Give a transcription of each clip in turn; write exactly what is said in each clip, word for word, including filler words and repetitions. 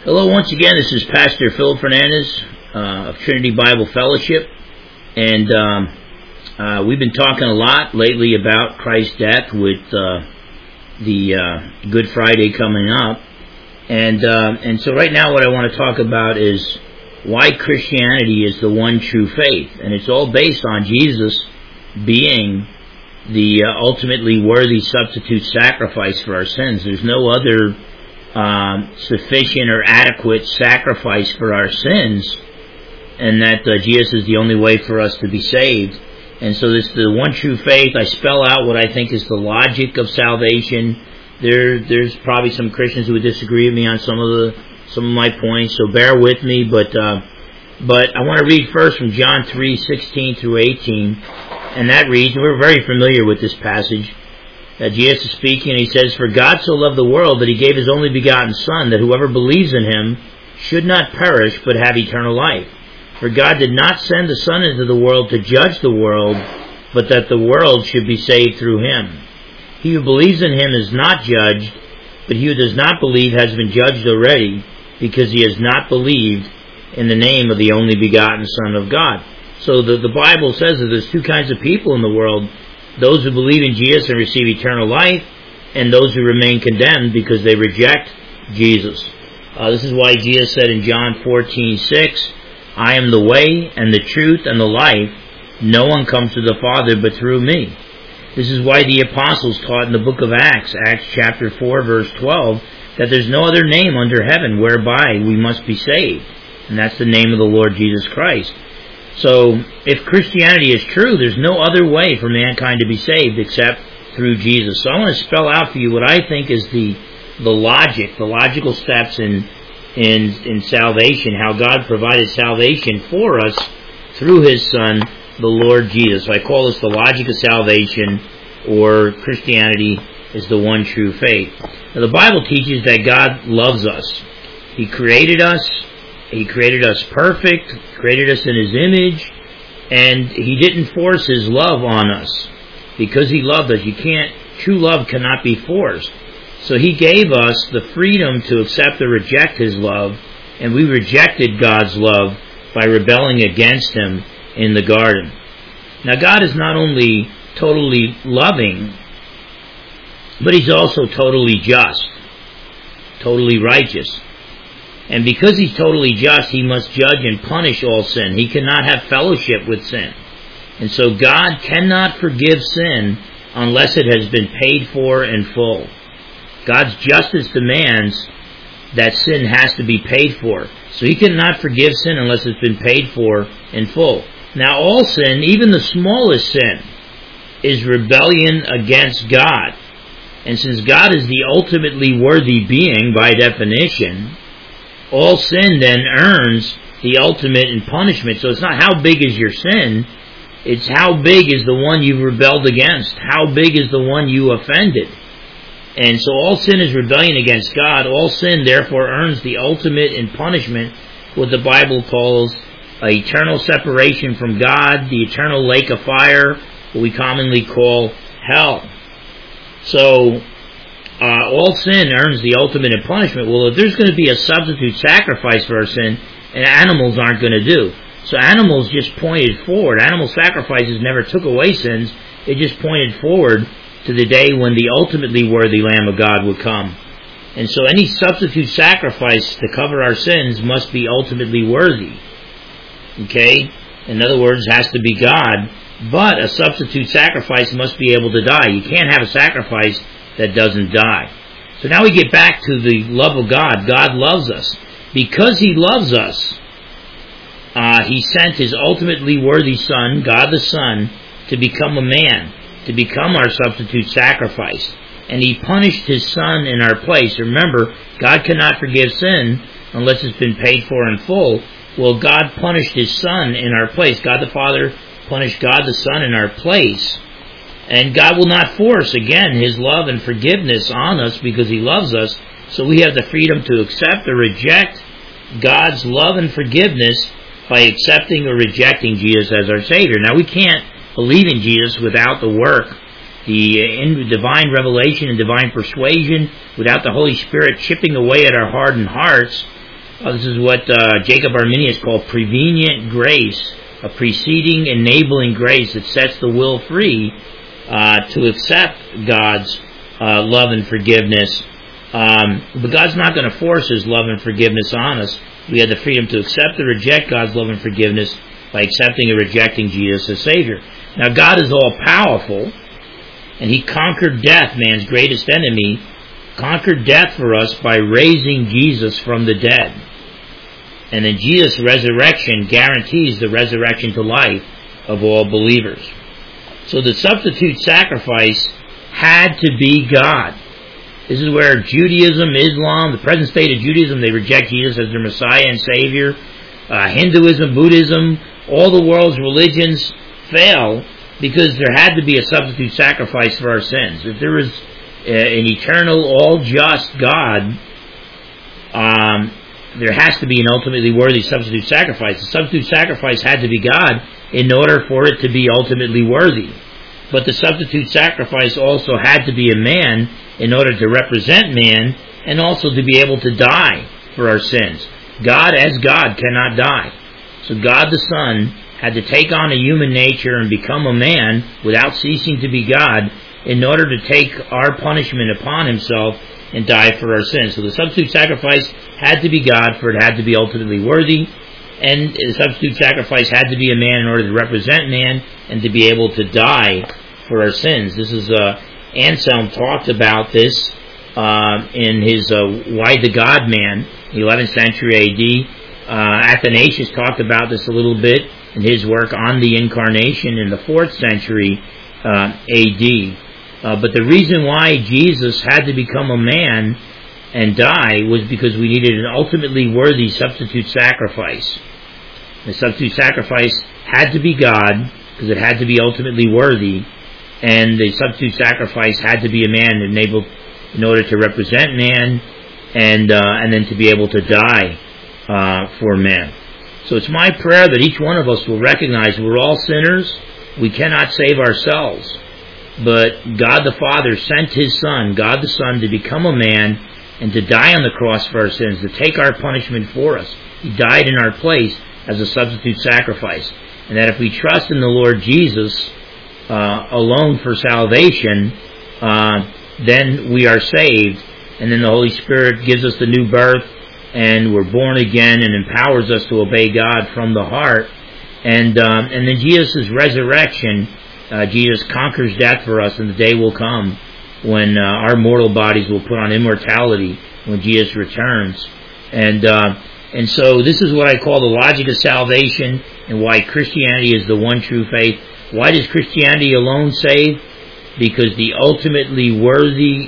Hello, once again, this is Pastor Philip Fernandez uh, of Trinity Bible Fellowship, and um, uh, we've been talking a lot lately about Christ's death with uh, the uh, Good Friday coming up, and uh, and so right now what I want to talk about is why Christianity is the one true faith, and it's all based on Jesus being the uh, ultimately worthy substitute sacrifice for our sins. There's no other Um, sufficient or adequate sacrifice for our sins, and that uh, Jesus is the only way for us to be saved. And so this is the one true faith. I spell out what I think is the logic of salvation. There, there's probably some Christians who would disagree with me on some of the some of my points, so bear with me. But uh, but I want to read first from John three sixteen through eighteen, and that reads. We're very familiar with this passage. Uh, Jesus is speaking, and he says, "For God so loved the world that he gave his only begotten Son, that whoever believes in him should not perish, but have eternal life. For God did not send the Son into the world to judge the world, but that the world should be saved through him. He who believes in him is not judged, but he who does not believe has been judged already, because he has not believed in the name of the only begotten Son of God." So the, the Bible says that there's two kinds of people in the world: those who believe in Jesus and receive eternal life, and those who remain condemned because they reject Jesus. Uh, this is why Jesus said in John fourteen six, "I am the way and the truth and the life. No one comes to the Father but through me." This is why the apostles taught in the book of Acts, Acts chapter four, verse twelve, that there's no other name under heaven whereby we must be saved. And that's the name of the Lord Jesus Christ. So, if Christianity is true, there's no other way for mankind to be saved except through Jesus. So I want to spell out for you what I think is the the logic, the logical steps in in in salvation, how God provided salvation for us through His Son, the Lord Jesus. So I call this the logic of salvation, or Christianity is the one true faith. Now, the Bible teaches that God loves us. He created us. He created us perfect, created us in His image, and He didn't force His love on us because He loved us. You can't, true love cannot be forced. So He gave us the freedom to accept or reject His love, and we rejected God's love by rebelling against Him in the garden. Now, God is not only totally loving, but He's also totally just, totally righteous. And because He's totally just, He must judge and punish all sin. He cannot have fellowship with sin. And so God cannot forgive sin unless it has been paid for in full. God's justice demands that sin has to be paid for. So He cannot forgive sin unless it's been paid for in full. Now, all sin, even the smallest sin, is rebellion against God. And since God is the ultimately worthy being by definition, all sin then earns the ultimate in punishment. So it's not how big is your sin, it's how big is the one you've rebelled against, how big is the one you offended. And so all sin is rebellion against God. All sin therefore earns the ultimate in punishment, what the Bible calls eternal separation from God, the eternal lake of fire, what we commonly call hell. So Uh, all sin earns the ultimate in punishment. Well, if there's going to be a substitute sacrifice for our sin, and animals aren't going to do. So animals just pointed forward. Animal sacrifices never took away sins. It just pointed forward to the day when the ultimately worthy Lamb of God would come. And so any substitute sacrifice to cover our sins must be ultimately worthy. Okay? In other words, it has to be God. But a substitute sacrifice must be able to die. You can't have a sacrifice that doesn't die. So now we get back to the love of God. God loves us. Because He loves us, uh, He sent His ultimately worthy Son, God the Son, to become a man, to become our substitute sacrifice. And He punished His Son in our place. Remember, God cannot forgive sin unless it's been paid for in full. Well, God punished His Son in our place. God the Father punished God the Son in our place. And God will not force, again, His love and forgiveness on us because He loves us. So we have the freedom to accept or reject God's love and forgiveness by accepting or rejecting Jesus as our Savior. Now, we can't believe in Jesus without the work, the divine revelation and divine persuasion, without the Holy Spirit chipping away at our hardened hearts Uh, this is what uh, Jacob Arminius called prevenient grace, a preceding enabling grace that sets the will free uh, to accept God's uh, love and forgiveness. Um, but God's not going to force His love and forgiveness on us. We have the freedom to accept or reject God's love and forgiveness by accepting or rejecting Jesus as Savior. Now, God is all-powerful, and He conquered death, man's greatest enemy, conquered death for us by raising Jesus from the dead. And then Jesus' resurrection guarantees the resurrection to life of all believers. So the substitute sacrifice had to be God. This is where Judaism, Islam, the present state of Judaism, they reject Jesus as their Messiah and Savior. Uh, Hinduism, Buddhism, all the world's religions fail because there had to be a substitute sacrifice for our sins. If there was uh, an eternal, all-just God, um, there has to be an ultimately worthy substitute sacrifice. The substitute sacrifice had to be God in order for it to be ultimately worthy. But the substitute sacrifice also had to be a man in order to represent man and also to be able to die for our sins. God as God cannot die. So God the Son had to take on a human nature and become a man without ceasing to be God in order to take our punishment upon Himself and die for our sins. So the substitute sacrifice had to be God, for it had to be ultimately worthy, and the substitute sacrifice had to be a man in order to represent man and to be able to die for our sins. This is uh, Anselm talked about this uh, in his uh, Why the God Man, eleventh century A D. Uh, Athanasius talked about this a little bit in his work on the Incarnation in the fourth century uh, A D. Uh, but the reason why Jesus had to become a man and die was because we needed an ultimately worthy substitute sacrifice. The substitute sacrifice had to be God because it had to be ultimately worthy, and the substitute sacrifice had to be a man enabled in order to represent man and uh, and then to be able to die uh, for man. So it's my prayer that each one of us will recognize we're all sinners. We cannot save ourselves. But God the Father sent His Son, God the Son, to become a man and to die on the cross for our sins, to take our punishment for us. He died in our place as a substitute sacrifice. And that if we trust in the Lord Jesus uh, alone for salvation, uh, then we are saved. And then the Holy Spirit gives us the new birth, and we're born again and empowers us to obey God from the heart. And, um, and then Jesus' resurrection, Uh, Jesus conquers death for us, and the day will come when uh, our mortal bodies will put on immortality when Jesus returns. And uh, and so this is what I call the logic of salvation, and why Christianity is the one true faith. Why does Christianity alone save? Because the ultimately worthy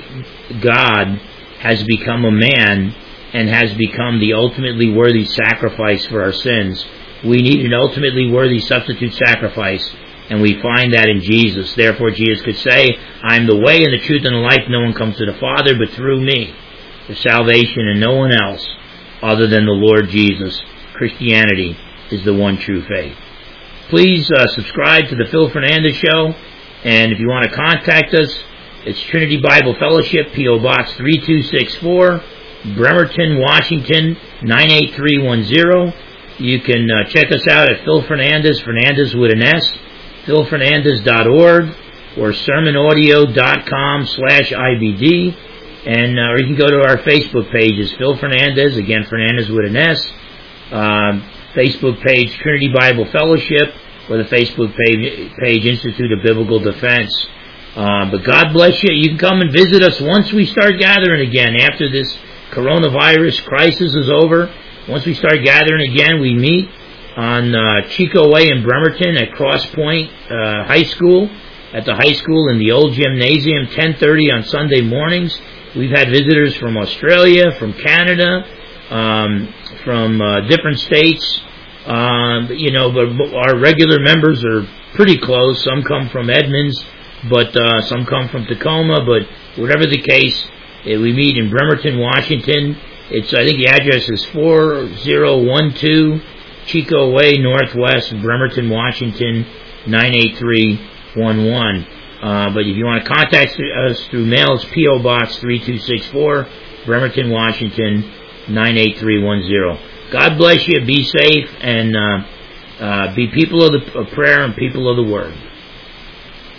God has become a man and has become the ultimately worthy sacrifice for our sins. We need an ultimately worthy substitute sacrifice, and we find that in Jesus. Therefore, Jesus could say, I am the way and the truth and the life. No one comes to the Father but through me. For salvation and no one else other than the Lord Jesus. Christianity is the one true faith. Please uh, subscribe to the Phil Fernandez Show. And if you want to contact us, it's Trinity Bible Fellowship, P O Box three two six four, Bremerton, Washington, nine eight three one zero. You can uh, check us out at Phil Fernandez, Fernandez with an S, phil fernandez dot org or sermon audio dot com slash I B D, and uh, or you can go to our Facebook pages, Phil Fernandez, again Fernandez with an S, um, Facebook page Trinity Bible Fellowship, or the Facebook page, page Institute of Biblical Defense. Uh, but God bless you. You can come and visit us once we start gathering again after this coronavirus crisis is over. Once we start gathering again, we meet on uh, Chico Way in Bremerton at Cross Point uh, High School, at the high school in the old gymnasium, ten thirty on Sunday mornings. We've had visitors from Australia, from Canada, um, from uh, different states. Um, you know, but our regular members are pretty close. Some come from Edmonds, but uh, some come from Tacoma. But whatever the case, eh, we meet in Bremerton, Washington. It's I think the address is four zero one two Chico Way Northwest, Bremerton, Washington, nine eight three one one. Uh, but if you want to contact us through mail, it's P O Box three two six four, Bremerton, Washington, nine eight three one zero. God bless you. Be safe, and uh, uh, be people of the of prayer and people of the Word.